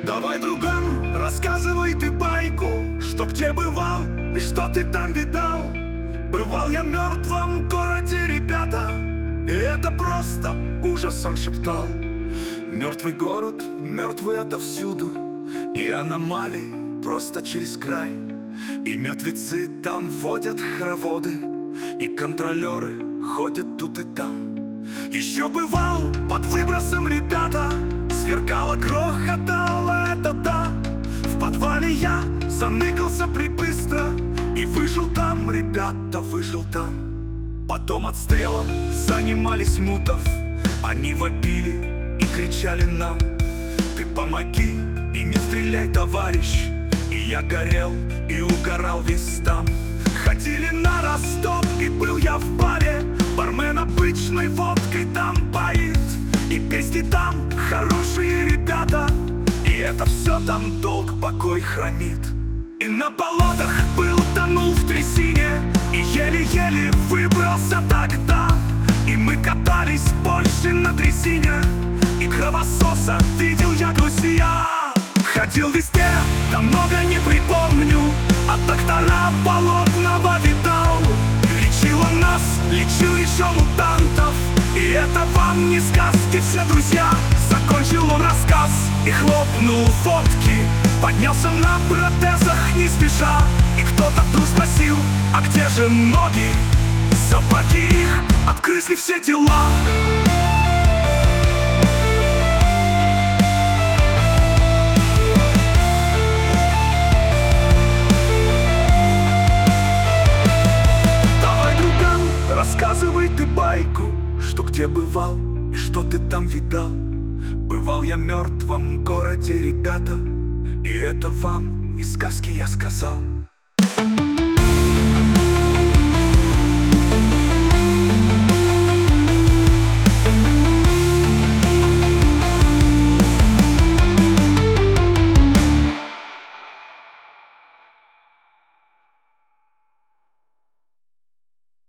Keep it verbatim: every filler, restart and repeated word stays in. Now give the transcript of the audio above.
Давай, друган, рассказывай ты байку, что где бывал и что ты там видал. Бывал я в мертвом городе, ребята, и это просто ужас, он шептал. Мертвый город, мертвый отовсюду, и аномалии просто через край. И мертвецы там водят хороводы, и контролеры ходят тут и там. Еще бывал под выбросом, ребята, сверкало, грохотало, это да. В подвале я заныкался прибыстро и выжил там, ребята, выжил там. Потом отстрелом занимались мутов, они вопили и кричали нам: ты помоги и не стреляй, товарищ. И я горел и угорал весь там. Ходили на Ростов, и был я в баре, бармен обычной водкой там поит. И песни там хорошие, ребята, и это все там долг покой хранит. И на болотах был, тонул в трясине, и еле-еле выбрался тогда. И мы катались больше на дрезине, и кровососа видел я, друзья. Ходил везде, да много не припомню, а доктора болотного видал. Лечила нас, лечил еще мутантов, и это вам не сказки, все, друзья. Закончил он рассказ и хлопнул фотки, поднялся на протезах не спеша. И кто-то тут спросил: а где же ноги? Сапоги их отгрызли все дела. Давай, друган, рассказывай ты байку, что где бывал и что ты там видал. Бывал я в мертвом городе, ребята, и это вам не сказки, я сказал.